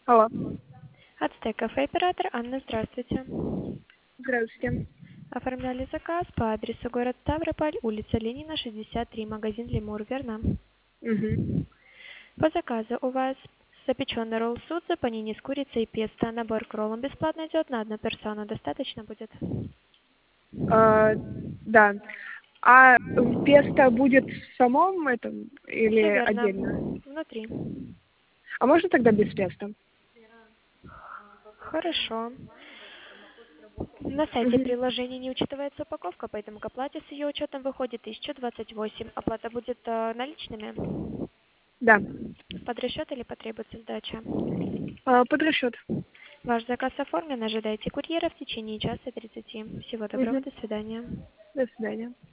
Алло, Ацтек кафе оператор Анна, здравствуйте. здравствуйте. Оформляли заказ по адресу город Ставрополь, улица Ленина, 63, магазин Лемур, верно? Мгм. По заказу у вас запеченный ролл судза, панини с курицей и песто. Набор к роллам бесплатно идет на одну персону. Достаточно будет? А, да. А песто будет в самом этом Все или верно. отдельно? Внутри. А можно тогда без песто? Хорошо. На сайте Мгм. приложения не учитывается упаковка, поэтому к оплате с ее учетом выходит 1028. Оплата будет наличными? Да. Под расчет или потребуется сдача? Под расчет. Ваш заказ оформлен. Ожидайте курьера в течение часа 30. Всего доброго, Мгм. до свидания. До свидания.